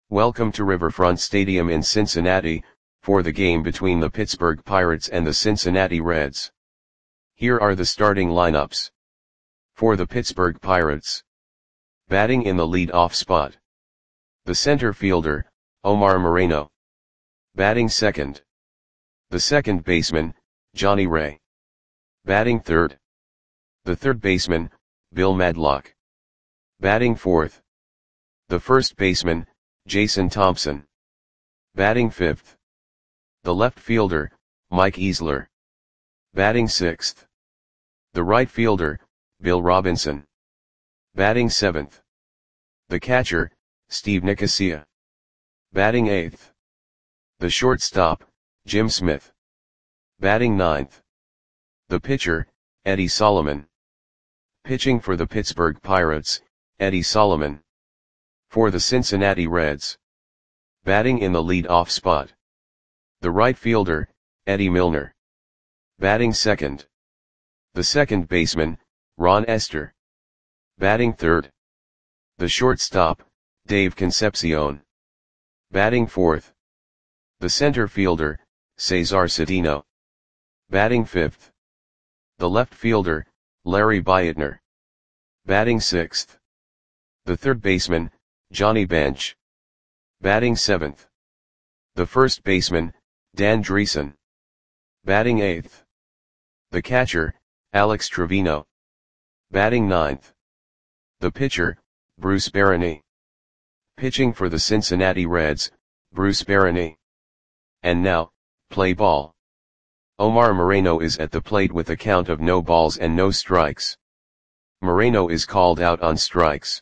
Welcome to Riverfront Stadium in Cincinnati, for the game between the Pittsburgh Pirates and the Cincinnati Reds. Here are the starting lineups. For the Pittsburgh Pirates. Batting in the lead-off spot. The center fielder, Omar Moreno. Batting second. The second baseman, Johnny Ray. Batting third. The third baseman, Bill Madlock. Batting fourth. The first baseman, Jason Thompson. Batting fifth. The left fielder, Mike Easler. Batting sixth. The right fielder, Bill Robinson. Batting seventh. The catcher, Steve Nicosia. Batting eighth. The shortstop, Jim Smith. Batting ninth. The pitcher, Eddie Solomon. Pitching for the Pittsburgh Pirates, Eddie Solomon. For the Cincinnati Reds. Batting in the lead-off spot. The right fielder, Eddie Milner. Batting second. The second baseman, Ron Estes. Batting third. The shortstop, Dave Concepcion. Batting fourth. The center fielder, Cesar Cedeno. Batting fifth. The left fielder, Larry Beitner. Batting sixth. The third baseman, Johnny Bench. Batting seventh. The first baseman, Dan Dreesen. Batting eighth. The catcher, Alex Trevino. Batting ninth. The pitcher, Bruce Barany. Pitching for the Cincinnati Reds, Bruce Barany. And now, play ball. Omar Moreno is at the plate with a count of no balls and no strikes. Moreno is called out on strikes.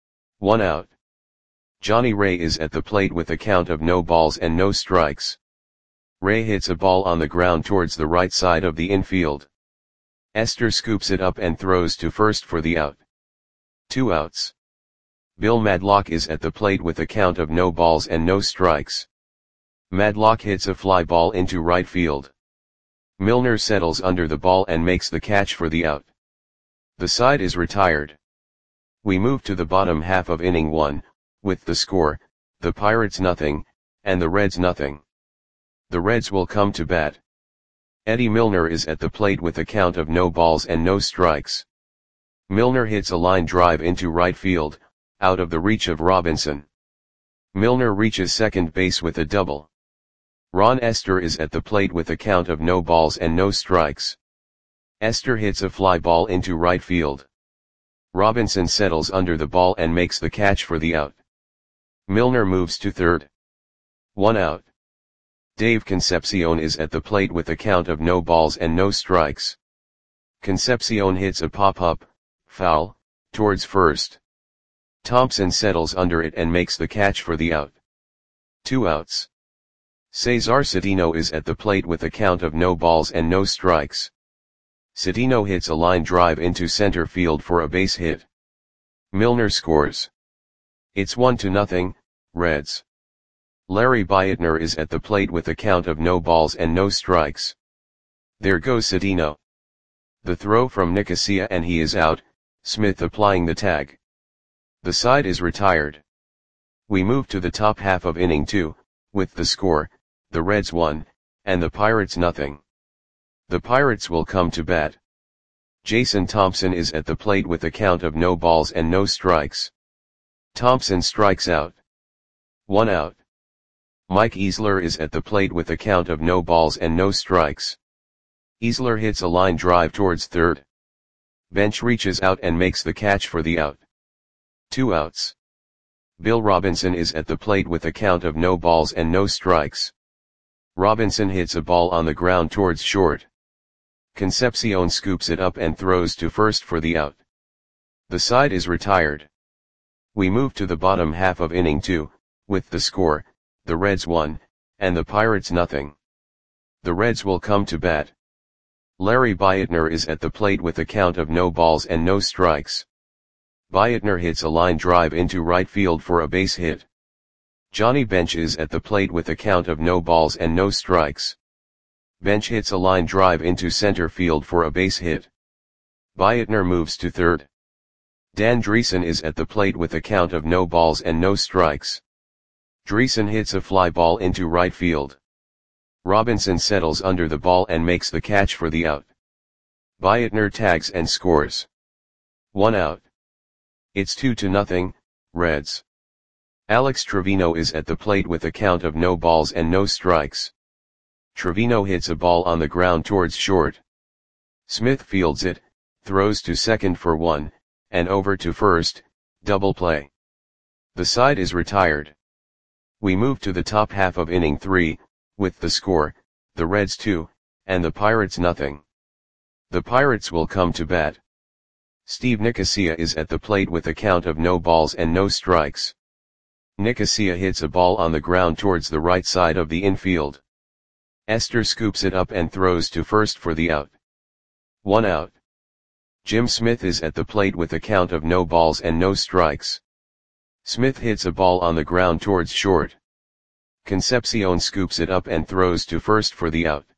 1 out. Johnny Ray is at the plate with a count of no balls and no strikes. Ray hits a ball on the ground towards the right side of the infield. Estes scoops it up and throws to first for the out. 2 outs. Bill Madlock is at the plate with a count of no balls and no strikes. Madlock hits a fly ball into right field. Milner settles under the ball and makes the catch for the out. The side is retired. We move to the bottom half of inning 1, with the score, the Pirates nothing, and the Reds nothing. The Reds will come to bat. Eddie Milner is at the plate with a count of no balls and no strikes. Milner hits a line drive into right field, out of the reach of Robinson. Milner reaches second base with a double. Ron Estes is at the plate with a count of no balls and no strikes. Estes hits a fly ball into right field. Robinson settles under the ball and makes the catch for the out. Milner moves to third. 1 out. Dave Concepcion is at the plate with a count of no balls and no strikes. Concepcion hits a pop-up, foul, towards first. Thompson settles under it and makes the catch for the out. 2 outs. Cesar Cedeno is at the plate with a count of no balls and no strikes. Cedeno hits a line drive into center field for a base hit. Milner scores. It's 1-0, Reds. Larry Beitner is at the plate with a count of no balls and no strikes. There goes Cedeno. The throw from Nicosia and he is out, Smith applying the tag. The side is retired. We move to the top half of inning 2, with the score, the Reds 1, and the Pirates nothing. The Pirates will come to bat. Jason Thompson is at the plate with a count of no balls and no strikes. Thompson strikes out. 1 out. Mike Easler is at the plate with a count of no balls and no strikes. Easler hits a line drive towards third. Bench reaches out and makes the catch for the out. 2 outs. Bill Robinson is at the plate with a count of no balls and no strikes. Robinson hits a ball on the ground towards short. Concepcion scoops it up and throws to first for the out. The side is retired. We move to the bottom half of inning 2, with the score, the Reds 1, and the Pirates nothing. The Reds will come to bat. Larry Beitner is at the plate with a count of no balls and no strikes. Beitner hits a line drive into right field for a base hit. Johnny Bench is at the plate with a count of no balls and no strikes. Bench hits a line drive into center field for a base hit. Beitner moves to third. Dan Dreesen is at the plate with a count of no balls and no strikes. Dreesen hits a fly ball into right field. Robinson settles under the ball and makes the catch for the out. Bietner tags and scores. 1 out. It's 2-0, Reds. Alex Trevino is at the plate with a count of no balls and no strikes. Trevino hits a ball on the ground towards short. Smith fields it, throws to second for 1, and over to first, double play. The side is retired. We move to the top half of inning 3, with the score, the Reds 2, and the Pirates nothing. The Pirates will come to bat. Steve Nicosia is at the plate with a count of no balls and no strikes. Nicosia hits a ball on the ground towards the right side of the infield. Esther scoops it up and throws to first for the out. 1 out. Jim Smith is at the plate with a count of no balls and no strikes. Smith hits a ball on the ground towards short. Concepcion scoops it up and throws to first for the out.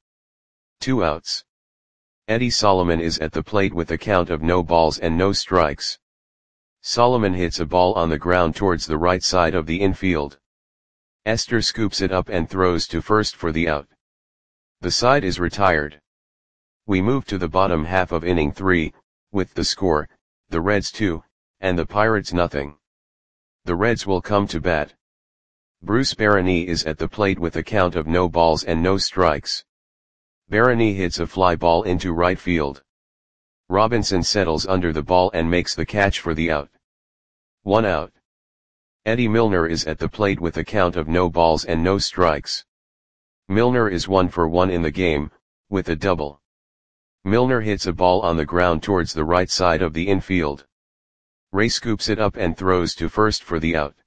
2 outs. Eddie Solomon is at the plate with a count of no balls and no strikes. Solomon hits a ball on the ground towards the right side of the infield. Esther scoops it up and throws to first for the out. The side is retired. We move to the bottom half of inning 3, with the score, the Reds 2, and the Pirates nothing. The Reds will come to bat. Bruce Barany is at the plate with a count of no balls and no strikes. Barany hits a fly ball into right field. Robinson settles under the ball and makes the catch for the out. 1 out. Eddie Milner is at the plate with a count of no balls and no strikes. Milner is 1 for 1 in the game, with a double. Milner hits a ball on the ground towards the right side of the infield. Ray scoops it up and throws to first for the out.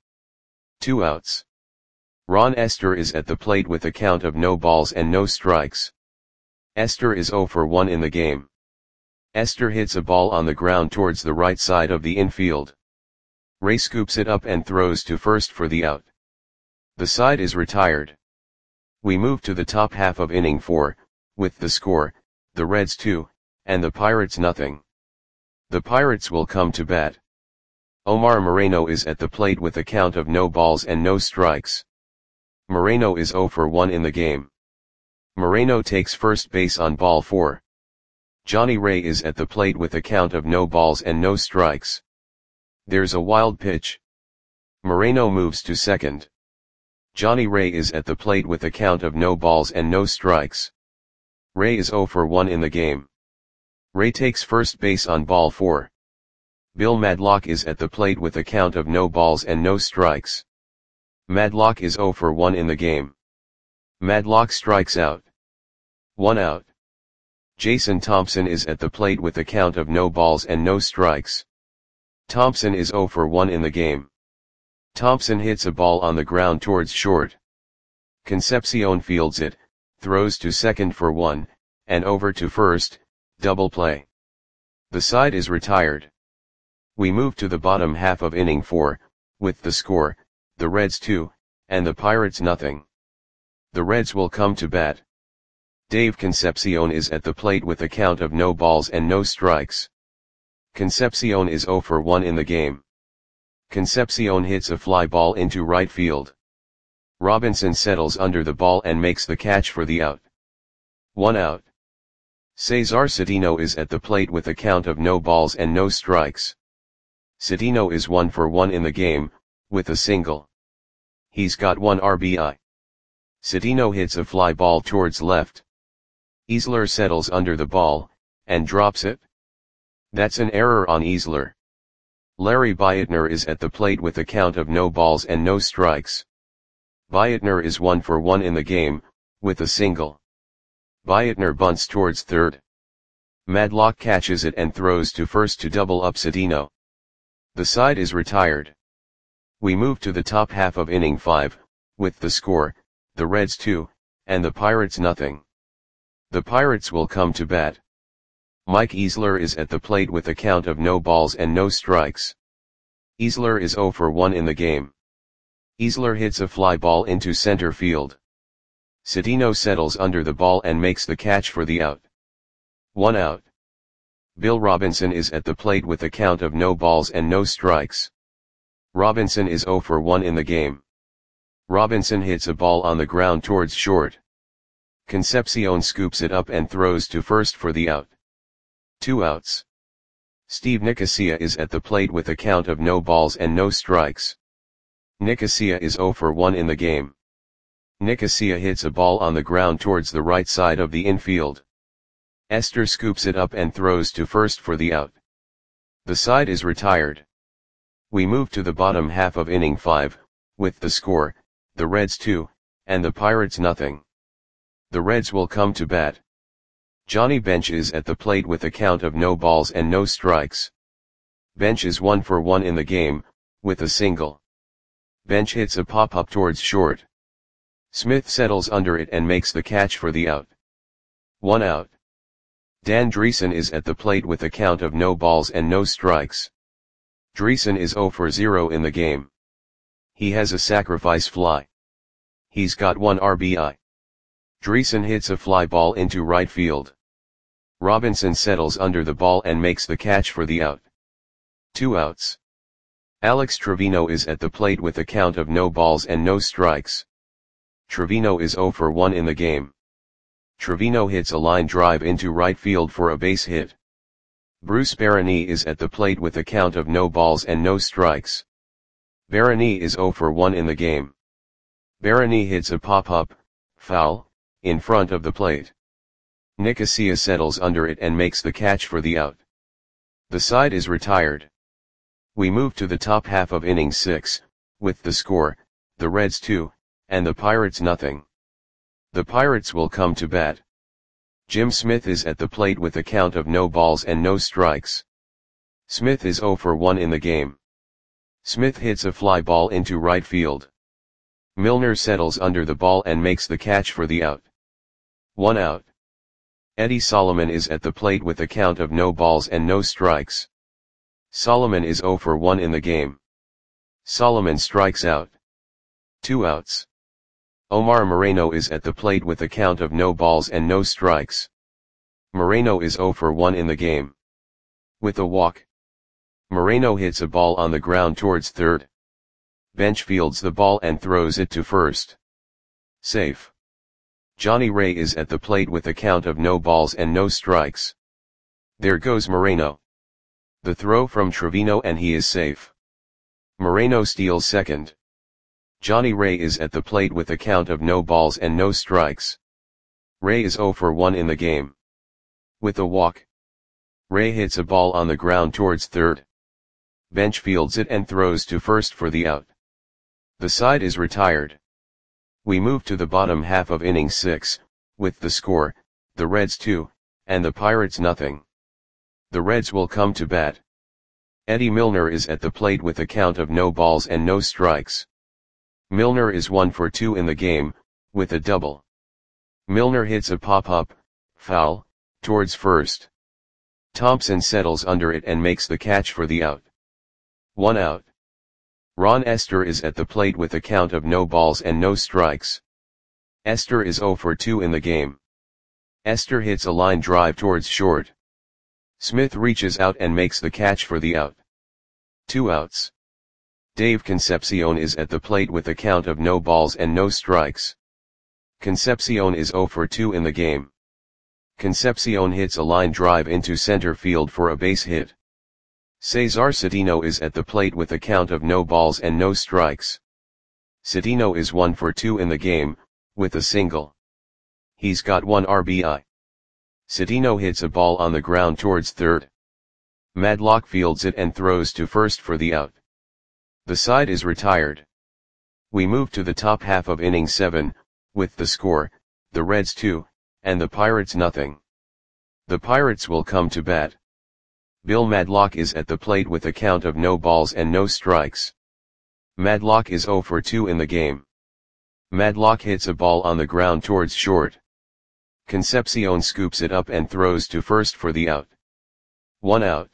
2 outs. Ron Esther is at the plate with a count of no balls and no strikes. Esther is 0 for 1 in the game. Esther hits a ball on the ground towards the right side of the infield. Ray scoops it up and throws to first for the out. The side is retired. We move to the top half of inning 4, with the score, the Reds 2, and the Pirates nothing. The Pirates will come to bat. Omar Moreno is at the plate with a count of no balls and no strikes. Moreno is 0 for 1 in the game. Moreno takes first base on ball 4. Johnny Ray is at the plate with a count of no balls and no strikes. There's a wild pitch. Moreno moves to second. Johnny Ray is at the plate with a count of no balls and no strikes. Ray is 0 for 1 in the game. Ray takes first base on ball 4. Bill Madlock is at the plate with a count of no balls and no strikes. Madlock is 0 for 1 in the game. Madlock strikes out. 1 out. Jason Thompson is at the plate with a count of no balls and no strikes. Thompson is 0 for 1 in the game. Thompson hits a ball on the ground towards short. Concepcion fields it, throws to second for 1, and over to first, double play. The side is retired. We move to the bottom half of inning 4, with the score, the Reds 2, and the Pirates nothing. The Reds will come to bat. Dave Concepcion is at the plate with a count of no balls and no strikes. Concepcion is 0 for 1 in the game. Concepcion hits a fly ball into right field. Robinson settles under the ball and makes the catch for the out. 1 out. Cesar Cedeno is at the plate with a count of no balls and no strikes. Cedeno is 1 for 1 in the game, with a single. He's got 1 RBI. Cedeno hits a fly ball towards left. Easler settles under the ball, and drops it. That's an error on Easler. Larry Bietner is at the plate with a count of no balls and no strikes. Bietner is 1 for 1 in the game, with a single. Bietner bunts towards third. Madlock catches it and throws to first to double up Cedeno. The side is retired. We move to the top half of inning 5, with the score, the Reds 2, and the Pirates nothing. The Pirates will come to bat. Mike Easler is at the plate with a count of no balls and no strikes. Easler is 0 for 1 in the game. Easler hits a fly ball into center field. Cedeno settles under the ball and makes the catch for the out. 1 out. Bill Robinson is at the plate with a count of no balls and no strikes. Robinson is 0 for 1 in the game. Robinson hits a ball on the ground towards short. Concepcion scoops it up and throws to first for the out. 2 outs. Steve Nicosia is at the plate with a count of no balls and no strikes. Nicosia is 0 for 1 in the game. Nicosia hits a ball on the ground towards the right side of the infield. Esther scoops it up and throws to first for the out. The side is retired. We move to the bottom half of inning 5, with the score, the Reds 2, and the Pirates nothing. The Reds will come to bat. Johnny Bench is at the plate with a count of no balls and no strikes. Bench is 1 for 1 in the game, with a single. Bench hits a pop-up towards short. Smith settles under it and makes the catch for the out. 1 out. Dan Dreesen is at the plate with a count of no balls and no strikes. Dreesen is 0 for 0 in the game. He has a sacrifice fly. He's got 1 RBI. Dreesen hits a fly ball into right field. Robinson settles under the ball and makes the catch for the out. 2 outs. Alex Trevino is at the plate with a count of no balls and no strikes. Trevino is 0 for 1 in the game. Trevino hits a line drive into right field for a base hit. Bruce Barany is at the plate with a count of no balls and no strikes. Barany is 0 for 1 in the game. Barany hits a pop-up, foul, in front of the plate. Nicosia settles under it and makes the catch for the out. The side is retired. We move to the top half of inning 6, with the score, the Reds 2, and the Pirates nothing. The Pirates will come to bat. Jim Smith is at the plate with a count of no balls and no strikes. Smith is 0 for 1 in the game. Smith hits a fly ball into right field. Milner settles under the ball and makes the catch for the out. 1 out. Eddie Solomon is at the plate with a count of no balls and no strikes. Solomon is 0 for 1 in the game. Solomon strikes out. 2 outs. Omar Moreno is at the plate with a count of no balls and no strikes. Moreno is 0 for 1 in the game. With a walk. Moreno hits a ball on the ground towards third. Bench fields the ball and throws it to first. Safe. Johnny Ray is at the plate with a count of no balls and no strikes. There goes Moreno. The throw from Trevino and he is safe. Moreno steals second. Johnny Ray is at the plate with a count of no balls and no strikes. Ray is 0 for 1 in the game. With a walk. Ray hits a ball on the ground towards third. Bench fields it and throws to first for the out. The side is retired. We move to the bottom half of inning 6, with the score, the Reds 2, and the Pirates nothing. The Reds will come to bat. Eddie Milner is at the plate with a count of no balls and no strikes. Milner is 1 for 2 in the game, with a double. Milner hits a pop-up, foul, towards first. Thompson settles under it and makes the catch for the out. 1 out. Ron Esther is at the plate with a count of no balls and no strikes. Esther is 0 for 2 in the game. Esther hits a line drive towards short. Smith reaches out and makes the catch for the out. 2 outs. Dave Concepcion is at the plate with a count of no balls and no strikes. Concepcion is 0 for 2 in the game. Concepcion hits a line drive into center field for a base hit. Cesar Cedeno is at the plate with a count of no balls and no strikes. Cedeno is 1 for 2 in the game, with a single. He's got 1 RBI. Cedeno hits a ball on the ground towards third. Madlock fields it and throws to first for the out. The side is retired. We move to the top half of inning 7, with the score, the Reds 2, and the Pirates nothing. The Pirates will come to bat. Bill Madlock is at the plate with a count of no balls and no strikes. Madlock is 0 for 2 in the game. Madlock hits a ball on the ground towards short. Concepcion scoops it up and throws to first for the out. 1 out.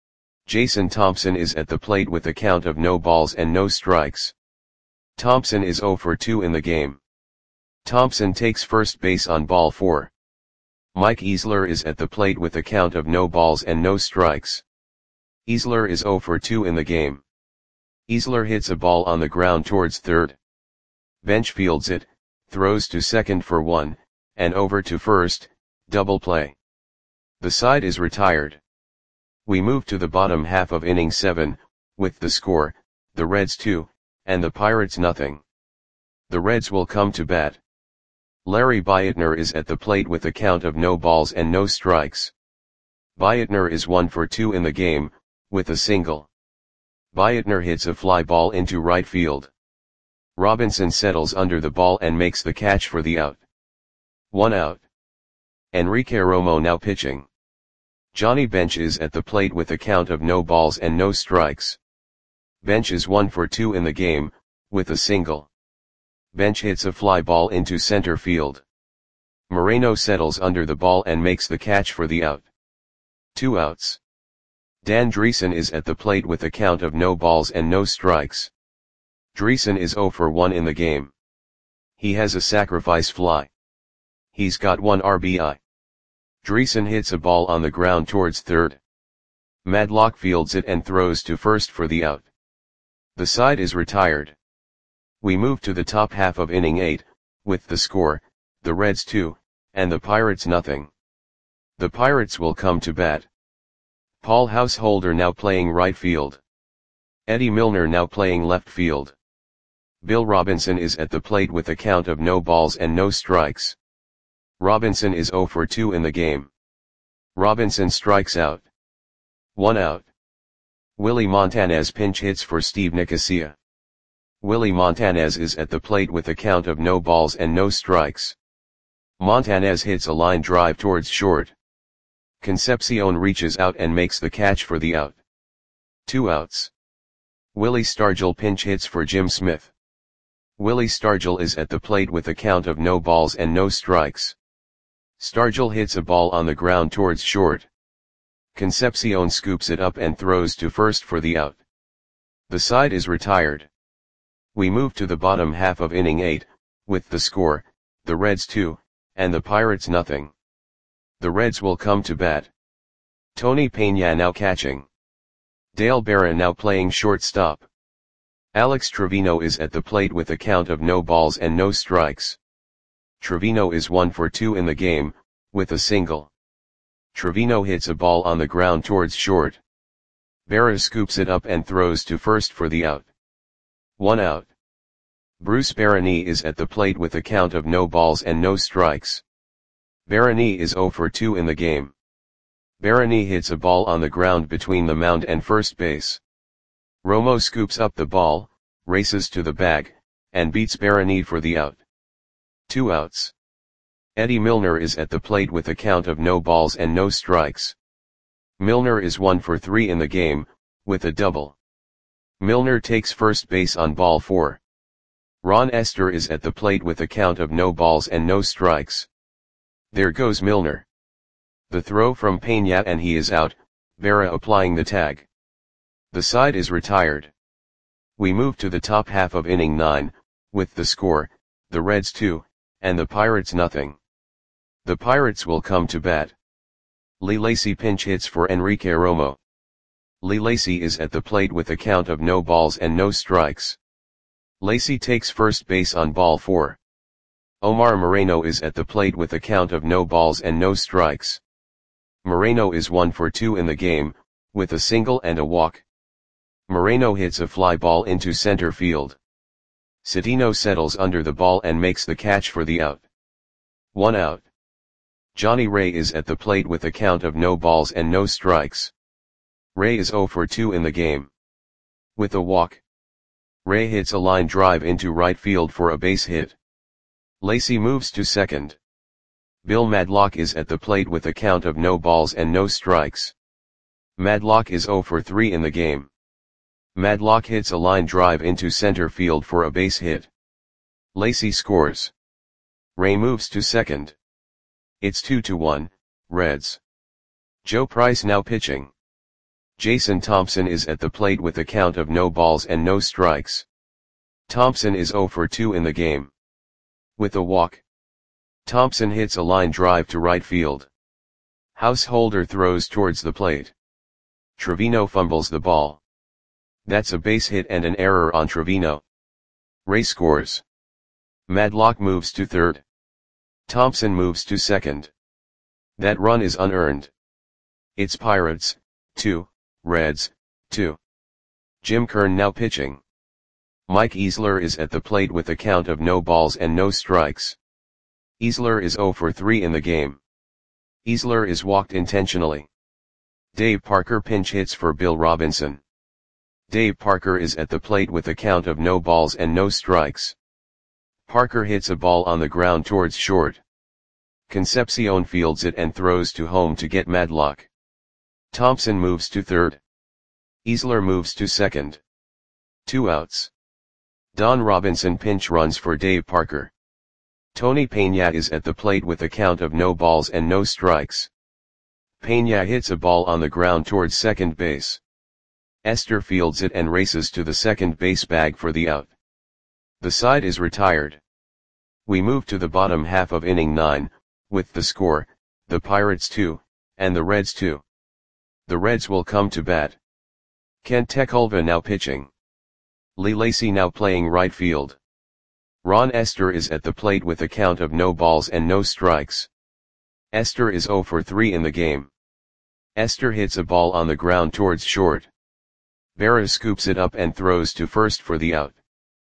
Jason Thompson is at the plate with a count of no balls and no strikes. Thompson is 0 for 2 in the game. Thompson takes first base on ball 4. Mike Easler is at the plate with a count of no balls and no strikes. Easler is 0 for 2 in the game. Easler hits a ball on the ground towards third. Bench fields it, throws to second for 1, and over to first, double play. The side is retired. We move to the bottom half of inning 7, with the score, the Reds 2, and the Pirates nothing. The Reds will come to bat. Larry Beitner is at the plate with a count of no balls and no strikes. Beitner is 1 for 2 in the game, with a single. Beitner hits a fly ball into right field. Robinson settles under the ball and makes the catch for the out. 1 out. Enrique Romo now pitching. Johnny Bench is at the plate with a count of no balls and no strikes. Bench is 1 for 2 in the game, with a single. Bench hits a fly ball into center field. Moreno settles under the ball and makes the catch for the out. 2 outs. Dan Driessen is at the plate with a count of no balls and no strikes. Driessen is 0 for 1 in the game. He has a sacrifice fly. He's got 1 RBI. Driessen hits a ball on the ground towards third. Madlock fields it and throws to first for the out. The side is retired. We move to the top half of inning 8, with the score, the Reds 2, and the Pirates nothing. The Pirates will come to bat. Paul Householder now playing right field. Eddie Milner now playing left field. Bill Robinson is at the plate with a count of no balls and no strikes. Robinson is 0 for 2 in the game. Robinson strikes out. 1 out. Willie Montanez pinch hits for Steve Nicosia. Willie Montanez is at the plate with a count of no balls and no strikes. Montanez hits a line drive towards short. Concepcion reaches out and makes the catch for the out. 2 outs. Willie Stargell pinch hits for Jim Smith. Willie Stargell is at the plate with a count of no balls and no strikes. Stargell hits a ball on the ground towards short. Concepcion scoops it up and throws to first for the out. The side is retired. We move to the bottom half of inning 8, with the score, the Reds 2, and the Pirates nothing. The Reds will come to bat. Tony Peña now catching. Dale Berra now playing shortstop. Alex Trevino is at the plate with a count of no balls and no strikes. Trevino is 1 for 2 in the game, with a single. Trevino hits a ball on the ground towards short. Berra scoops it up and throws to first for the out. 1 out. Bruce Barany is at the plate with a count of no balls and no strikes. Barany is 0 for 2 in the game. Barany hits a ball on the ground between the mound and first base. Romo scoops up the ball, races to the bag, and beats Barany for the out. 2 outs. Eddie Milner is at the plate with a count of no balls and no strikes. Milner is 1 for 3 in the game, with a double. Milner takes first base on ball 4. Ron Esther is at the plate with a count of no balls and no strikes. There goes Milner. The throw from Peña and he is out, Berra applying the tag. The side is retired. We move to the top half of inning 9, with the score, the Reds 2, and the Pirates nothing. The Pirates will come to bat. Lee Lacy pinch hits for Enrique Romo. Lee Lacy is at the plate with a count of no balls and no strikes. Lacy takes first base on ball 4. Omar Moreno is at the plate with a count of no balls and no strikes. Moreno is 1 for 2 in the game, with a single and a walk. Moreno hits a fly ball into center field. Citino settles under the ball and makes the catch for the out. 1 out. Johnny Ray is at the plate with a count of no balls and no strikes. Ray is 0 for 2 in the game. With a walk. Ray hits a line drive into right field for a base hit. Lacy moves to second. Bill Madlock is at the plate with a count of no balls and no strikes. Madlock is 0 for 3 in the game. Madlock hits a line drive into center field for a base hit. Lacy scores. Ray moves to second. It's 2-1, Reds. Joe Price now pitching. Jason Thompson is at the plate with a count of no balls and no strikes. Thompson is 0 for 2 in the game. With a walk. Thompson hits a line drive to right field. Householder throws towards the plate. Trevino fumbles the ball. That's a base hit and an error on Trevino. Ray scores. Madlock moves to third. Thompson moves to second. That run is unearned. It's Pirates, 2, Reds, 2. Jim Kern now pitching. Mike Easler is at the plate with a count of no balls and no strikes. Easler is 0 for 3 in the game. Easler is walked intentionally. Dave Parker pinch hits for Bill Robinson. Dave Parker is at the plate with a count of no balls and no strikes. Parker hits a ball on the ground towards short. Concepcion fields it and throws to home to get Madlock. Thompson moves to third. Easler moves to second. 2 outs. Don Robinson pinch runs for Dave Parker. Tony Peña is at the plate with a count of no balls and no strikes. Peña hits a ball on the ground towards second base. Esther fields it and races to the second base bag for the out. The side is retired. We move to the bottom half of inning 9, with the score, the Pirates 2, and the Reds 2. The Reds will come to bat. Kent Tekulve now pitching. Lee Lacy now playing right field. Ron Esther is at the plate with a count of no balls and no strikes. Esther is 0 for 3 in the game. Esther hits a ball on the ground towards short. Berra scoops it up and throws to first for the out.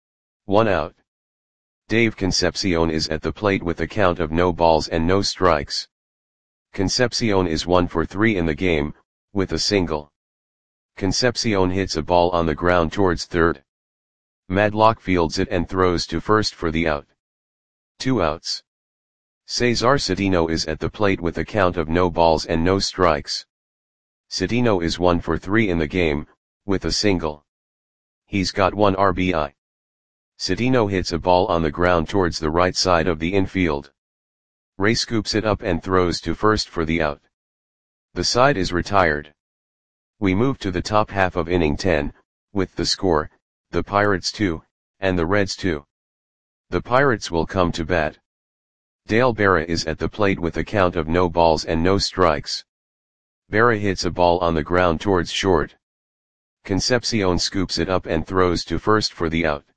1 out. Dave Concepcion is at the plate with a count of no balls and no strikes. Concepcion is 1 for 3 in the game, with a single. Concepcion hits a ball on the ground towards third. Madlock fields it and throws to first for the out. 2 outs. Cesar Cedeno is at the plate with a count of no balls and no strikes. Cedeno is 1 for 3 in the game, with a single. He's got 1 RBI. Cedeno hits a ball on the ground towards the right side of the infield. Ray scoops it up and throws to first for the out. The side is retired. We move to the top half of inning 10, with the score, the Pirates 2, and the Reds 2. The Pirates will come to bat. Dale Berra is at the plate with a count of no balls and no strikes. Berra hits a ball on the ground towards short. Concepcion scoops it up and throws to first for the out.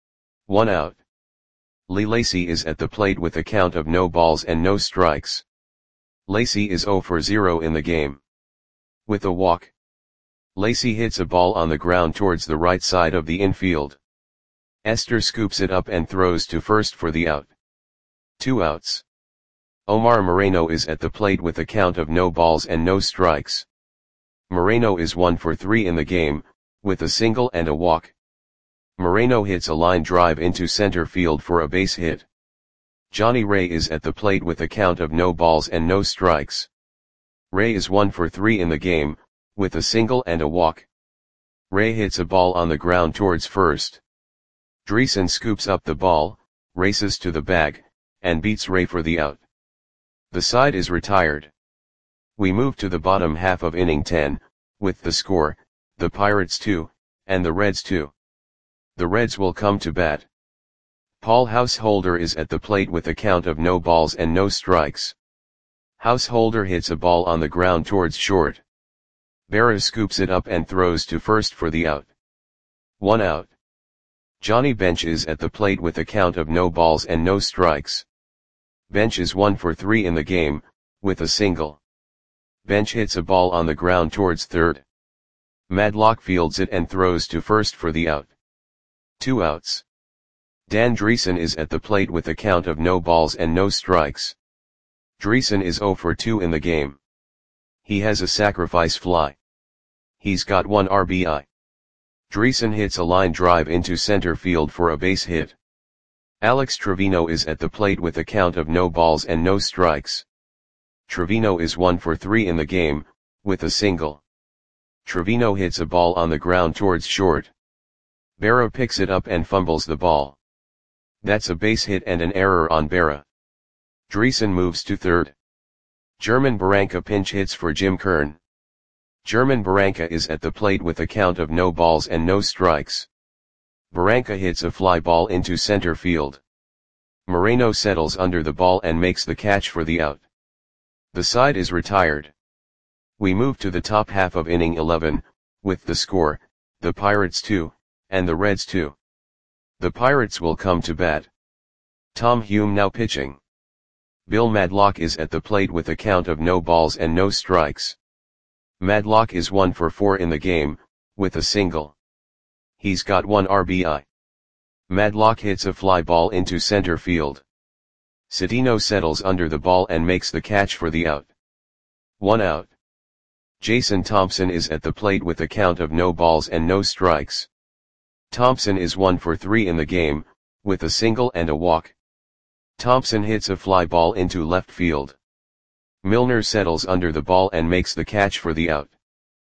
1 out. Lee Lacy is at the plate with a count of no balls and no strikes. Lacy is 0 for 0 in the game. With a walk. Lacy hits a ball on the ground towards the right side of the infield. Esther scoops it up and throws to first for the out. 2 outs. Omar Moreno is at the plate with a count of no balls and no strikes. Moreno is 1 for 3 in the game, with a single and a walk. Moreno hits a line drive into center field for a base hit. Johnny Ray is at the plate with a count of no balls and no strikes. Ray is 1 for 3 in the game, with a single and a walk. Ray hits a ball on the ground towards first. Dreesen scoops up the ball, races to the bag, and beats Ray for the out. The side is retired. We move to the bottom half of inning 10, with the score, the Pirates 2, and the Reds 2. The Reds will come to bat. Paul Householder is at the plate with a count of no balls and no strikes. Householder hits a ball on the ground towards short. Berra scoops it up and throws to first for the out. 1 out. Johnny Bench is at the plate with a count of no balls and no strikes. Bench is 1 for 3 in the game, with a single. Bench hits a ball on the ground towards third. Madlock fields it and throws to first for the out. 2 outs. Dan Dreesen is at the plate with a count of no balls and no strikes. Dreesen is 0 for 2 in the game. He has a sacrifice fly. He's got 1 RBI. Dreesen hits a line drive into center field for a base hit. Alex Trevino is at the plate with a count of no balls and no strikes. Trevino is 1 for 3 in the game, with a single. Trevino hits a ball on the ground towards short. Berra picks it up and fumbles the ball. That's a base hit and an error on Berra. Dreesen moves to third. German Barranca pinch hits for Jim Kern. German Barranca is at the plate with a count of no balls and no strikes. Barranca hits a fly ball into center field. Moreno settles under the ball and makes the catch for the out. The side is retired. We move to the top half of inning 11, with the score, the Pirates 2, and the Reds 2. The Pirates will come to bat. Tom Hume now pitching. Bill Madlock is at the plate with a count of no balls and no strikes. Madlock is 1 for 4 in the game, with a single. He's got 1 RBI. Madlock hits a fly ball into center field. Cedeno settles under the ball and makes the catch for the out. 1 out. Jason Thompson is at the plate with a count of no balls and no strikes. Thompson is 1 for 3 in the game, with a single and a walk. Thompson hits a fly ball into left field. Milner settles under the ball and makes the catch for the out.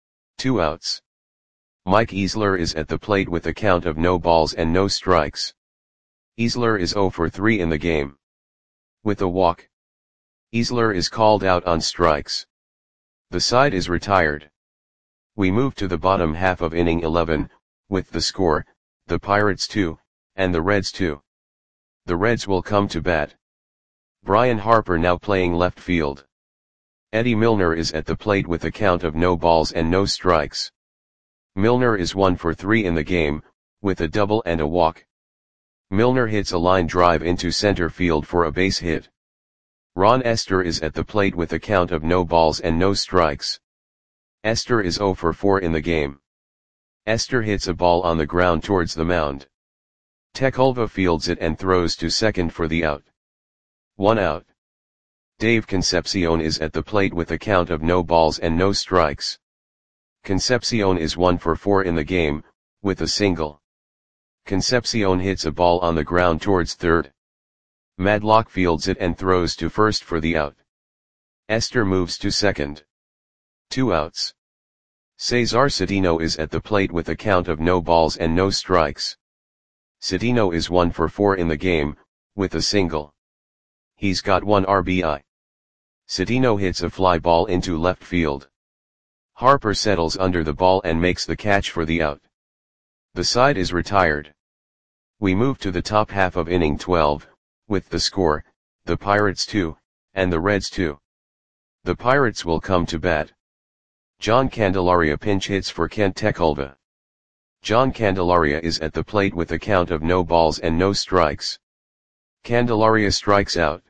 2 outs. Mike Easler is at the plate with a count of no balls and no strikes. Easler is 0 for 3 in the game. With a walk. Easler is called out on strikes. The side is retired. We move to the bottom half of inning 11, with the score, the Pirates 2, and the Reds 2. The Reds will come to bat. Brian Harper now playing left field. Eddie Milner is at the plate with a count of no balls and no strikes. Milner is 1 for 3 in the game, with a double and a walk. Milner hits a line drive into center field for a base hit. Ron Estes is at the plate with a count of no balls and no strikes. Estes is 0 for 4 in the game. Estes hits a ball on the ground towards the mound. Tekulve fields it and throws to second for the out. 1 out. Dave Concepcion is at the plate with a count of no balls and no strikes. Concepcion is 1 for 4 in the game, with a single. Concepcion hits a ball on the ground towards third. Madlock fields it and throws to first for the out. Estes moves to second. 2 outs. Cesar Cedeno is at the plate with a count of no balls and no strikes. Cedeno is 1 for 4 in the game, with a single. He's got 1 RBI. Cedeno hits a fly ball into left field. Harper settles under the ball and makes the catch for the out. The side is retired. We move to the top half of inning 12, with the score, the Pirates 2, and the Reds 2. The Pirates will come to bat. John Candelaria pinch hits for Kent Tekulve. John Candelaria is at the plate with a count of no balls and no strikes. Candelaria strikes out.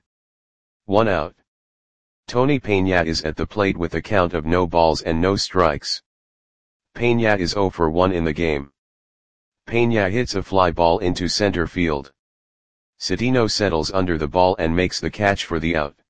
1 out. Tony Peña is at the plate with a count of no balls and no strikes. Peña is 0 for 1 in the game. Peña hits a fly ball into center field. Cedeno settles under the ball and makes the catch for the out.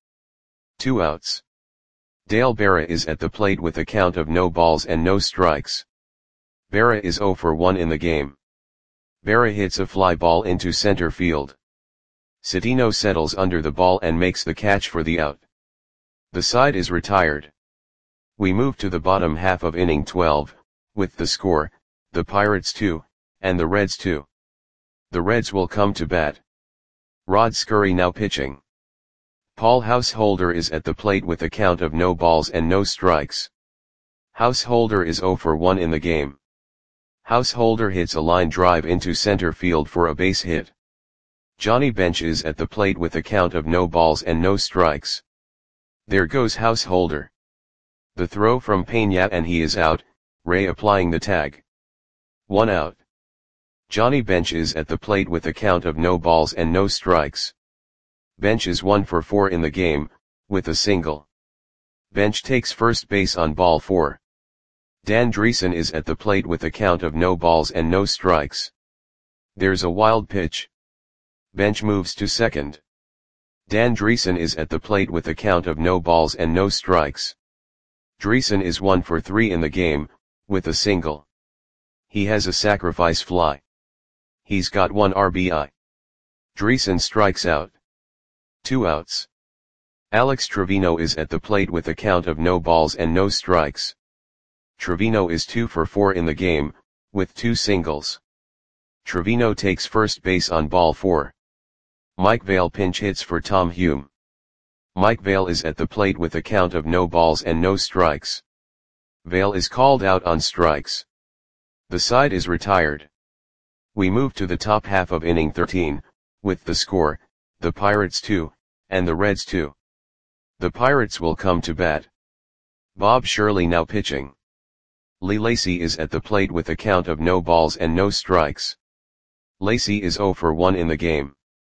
2 outs. Dale Berra is at the plate with a count of no balls and no strikes. Berra is 0 for 1 in the game. Berra hits a fly ball into center field. Cedeno settles under the ball and makes the catch for the out. The side is retired. We move to the bottom half of inning 12, with the score, the Pirates 2, and the Reds 2. The Reds will come to bat. Rod Scurry now pitching. Paul Householder is at the plate with a count of no balls and no strikes. Householder is 0 for 1 in the game. Householder hits a line drive into center field for a base hit. Johnny Bench is at the plate with a count of no balls and no strikes. There goes Householder. The throw from Peña and he is out, Ray applying the tag. 1 out. Johnny Bench is at the plate with a count of no balls and no strikes. Bench is 1 for 4 in the game, with a single. Bench takes first base on ball 4. Dan Dreesen is at the plate with a count of no balls and no strikes. There's a wild pitch. Bench moves to second. Dan Dreesen is at the plate with a count of no balls and no strikes. Dreesen is 1 for 3 in the game, with a single. He has a sacrifice fly. He's got 1 RBI. Dreesen strikes out. 2 outs. Alex Trevino is at the plate with a count of no balls and no strikes. Trevino is 2 for 4 in the game, with 2 singles. Trevino takes first base on ball 4. Mike Vail pinch hits for Tom Hume. Mike Vail is at the plate with a count of no balls and no strikes. Vail is called out on strikes. The side is retired. We move to the top half of inning 13, with the score, the Pirates 2, and the Reds 2. The Pirates will come to bat. Bob Shirley now pitching. Lee Lacy is at the plate with a count of no balls and no strikes. Lacy is 0 for 1 in the game.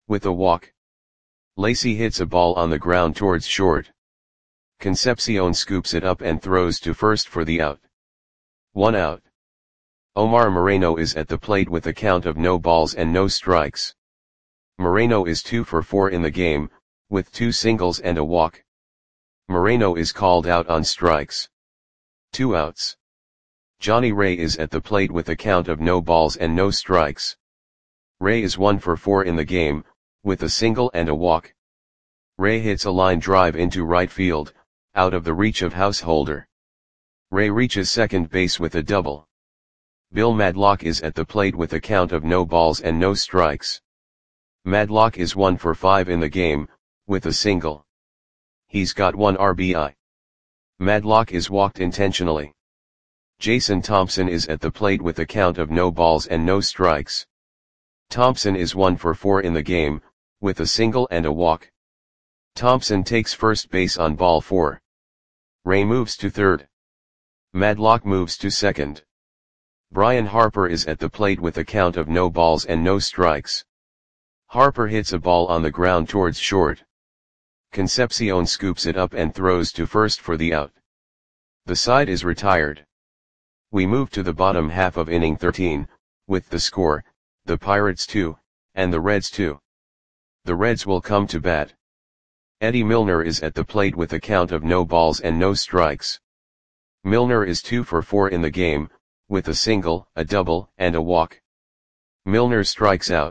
With a walk. Lacey hits a ball on the ground towards short. Concepcion scoops it up and throws to first for the out. 1 out. Omar Moreno is at the plate with a count of no balls and no strikes. Moreno is 2 for 4 in the game, with 2 singles and a walk. Moreno is called out on strikes. 2 outs. Johnny Ray is at the plate with a count of no balls and no strikes. Ray is 1 for 4 in the game, with a single and a walk. Ray hits a line drive into right field, out of the reach of Householder. Ray reaches second base with a double. Bill Madlock is at the plate with a count of no balls and no strikes. Madlock is 1 for 5 in the game, with a single. He's got 1 RBI. Madlock is walked intentionally. Jason Thompson is at the plate with a count of no balls and no strikes. Thompson is 1 for 4 in the game, with a single and a walk. Thompson takes first base on ball 4. Ray moves to third. Madlock moves to second. Brian Harper is at the plate with a count of no balls and no strikes. Harper hits a ball on the ground towards short. Concepcion scoops it up and throws to first for the out. The side is retired. We move to the bottom half of inning 13, with the score, the Pirates 2, and the Reds 2. The Reds will come to bat. Eddie Milner is at the plate with a count of no balls and no strikes. Milner is 2 for 4 in the game, with a single, a double, and a walk. Milner strikes out.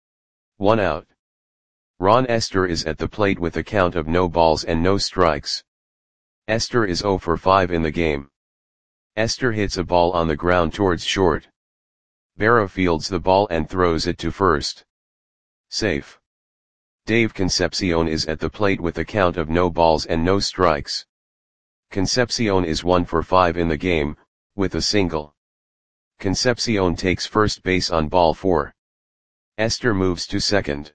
1 out. Ron Esther is at the plate with a count of no balls and no strikes. Esther is 0 for 5 in the game. Esther hits a ball on the ground towards short. Berra fields the ball and throws it to first. Safe. Dave Concepcion is at the plate with a count of no balls and no strikes. Concepcion is 1 for 5 in the game, with a single. Concepcion takes first base on ball 4. Esther moves to second.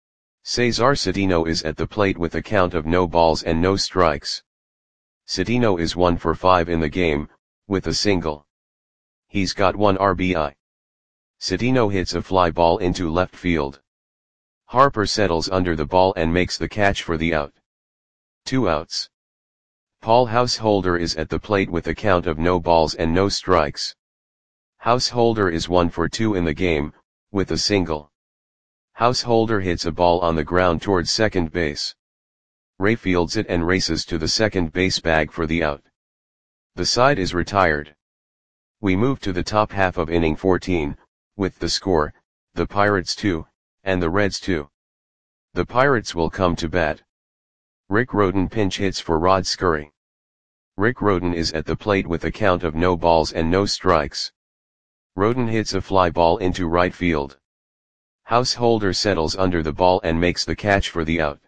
Cesar Cedeno is at the plate with a count of no balls and no strikes. Cedeno is 1 for 5 in the game, with a single. He's got 1 RBI. Cedeno hits a fly ball into left field. Harper settles under the ball and makes the catch for the out. 2 outs. Paul Householder is at the plate with a count of no balls and no strikes. Householder is 1 for 2 in the game, with a single. Householder hits a ball on the ground towards second base. Ray fields it and races to the second base bag for the out. The side is retired. We move to the top half of inning 14, with the score, the Pirates 2, and the Reds 2. The Pirates will come to bat. Rick Rhoden pinch hits for Rod Scurry. Rick Rhoden is at the plate with a count of no balls and no strikes. Rhoden hits a fly ball into right field. Householder settles under the ball and makes the catch for the out.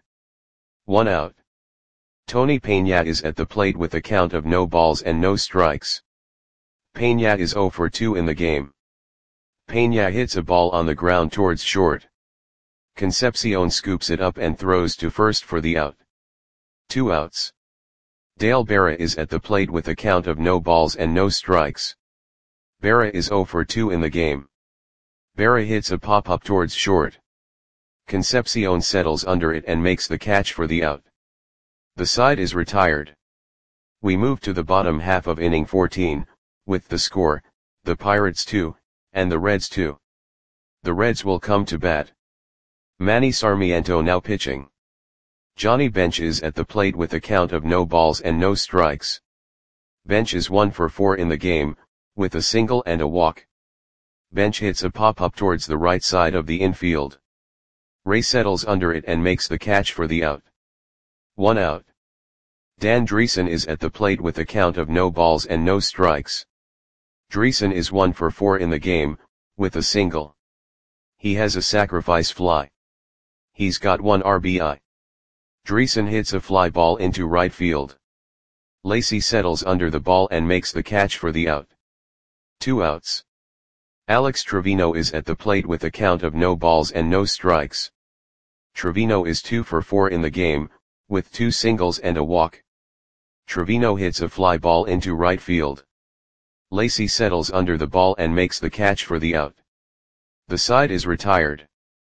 1 out. Tony Peña is at the plate with a count of no balls and no strikes. Peña is 0 for 2 in the game. Peña hits a ball on the ground towards short. Concepcion scoops it up and throws to first for the out. 2 outs. Dale Berra is at the plate with a count of no balls and no strikes. Berra is 0 for 2 in the game. Berra hits a pop-up towards short. Concepcion settles under it and makes the catch for the out. The side is retired. We move to the bottom half of inning 14, with the score, the Pirates 2, and the Reds 2. The Reds will come to bat. Manny Sarmiento now pitching. Johnny Bench is at the plate with a count of no balls and no strikes. Bench is 1 for 4 in the game, with a single and a walk. Bench hits a pop-up towards the right side of the infield. Ray settles under it and makes the catch for the out. 1 out. Dan Dreesen is at the plate with a count of no balls and no strikes. Dreesen is 1 for 4 in the game, with a single. He has a sacrifice fly. He's got 1 RBI. Dreesen hits a fly ball into right field. Lacey settles under the ball and makes the catch for the out. 2 outs. Alex Trevino is at the plate with a count of no balls and no strikes. Trevino is 2 for 4 in the game, with 2 singles and a walk. Trevino hits a fly ball into right field. Lacey settles under the ball and makes the catch for the out. The side is retired.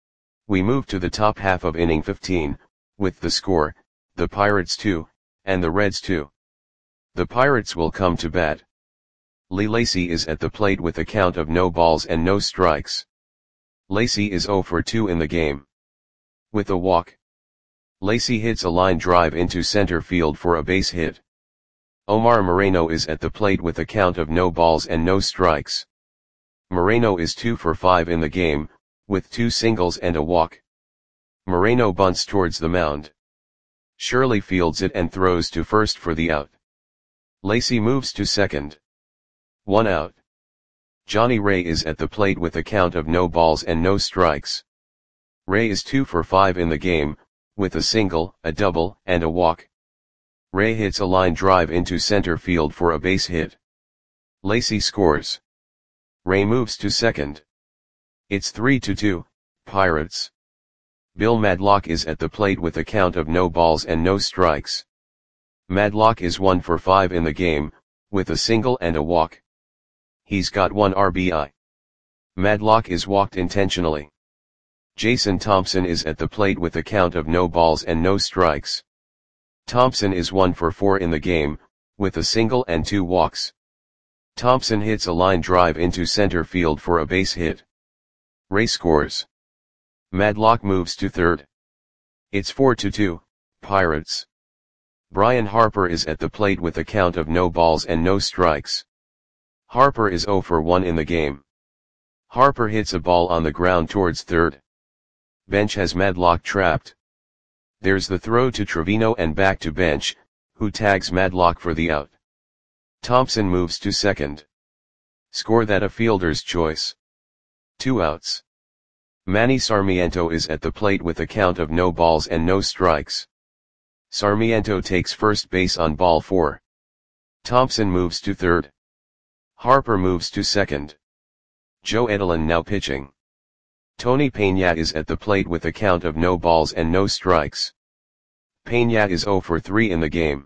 We move to the top half of inning 15, with the score, the Pirates 2, and the Reds 2. The Pirates will come to bat. Lee Lacy is at the plate with a count of no balls and no strikes. Lacy is 0 for 2 in the game. With a walk, Lacy hits a line drive into center field for a base hit. Omar Moreno is at the plate with a count of no balls and no strikes. Moreno is 2 for 5 in the game, with 2 singles and a walk. Moreno bunts towards the mound. Shirley fields it and throws to first for the out. Lacy moves to second. 1 out. Johnny Ray is at the plate with a count of no balls and no strikes. Ray is 2 for 5 in the game, with a single, a double, and a walk. Ray hits a line drive into center field for a base hit. Lacy scores. Ray moves to second. It's 3-2, Pirates. Bill Madlock is at the plate with a count of no balls and no strikes. Madlock is 1 for 5 in the game, with a single and a walk. He's got 1 RBI. Madlock is walked intentionally. Jason Thompson is at the plate with a count of no balls and no strikes. Thompson is 1 for 4 in the game, with a single and 2 walks. Thompson hits a line drive into center field for a base hit. Ray scores. Madlock moves to third. It's 4-2, Pirates. Brian Harper is at the plate with a count of no balls and no strikes. Harper is 0 for 1 in the game. Harper hits a ball on the ground towards third. Bench has Madlock trapped. There's the throw to Trevino and back to Bench, who tags Madlock for the out. Thompson moves to second. Score that a fielder's choice. 2 outs. Manny Sarmiento is at the plate with a count of no balls and no strikes. Sarmiento takes first base on ball 4. Thompson moves to third. Harper moves to second. Joe Edelin now pitching. Tony Peña is at the plate with a count of no balls and no strikes. Peña is 0 for 3 in the game.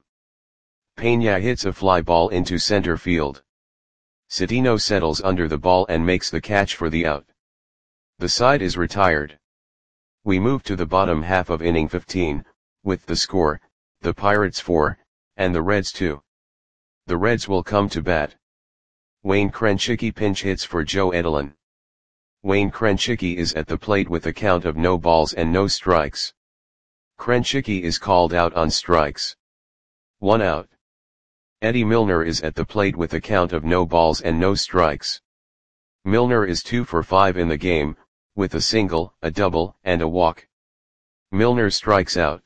Peña hits a fly ball into center field. Cedeno settles under the ball and makes the catch for the out. The side is retired. We move to the bottom half of inning 15, with the score, the Pirates 4, and the Reds 2. The Reds will come to bat. Wayne Krenchicki pinch hits for Joe Edelin. Wayne Krenchicki is at the plate with a count of no balls and no strikes. Krenchicki is called out on strikes. 1 out. Eddie Milner is at the plate with a count of no balls and no strikes. Milner is 2 for 5 in the game, with a single, a double, and a walk. Milner strikes out.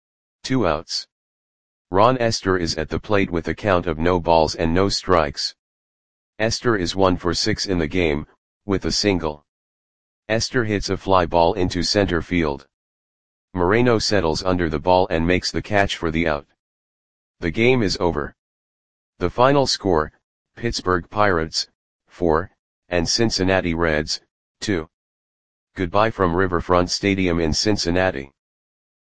2 outs. Ron Esther is at the plate with a count of no balls and no strikes. Esther is 1 for 6 in the game, with a single. Esther hits a fly ball into center field. Moreno settles under the ball and makes the catch for the out. The game is over. The final score, Pittsburgh Pirates, 4, and Cincinnati Reds, 2. Goodbye from Riverfront Stadium in Cincinnati.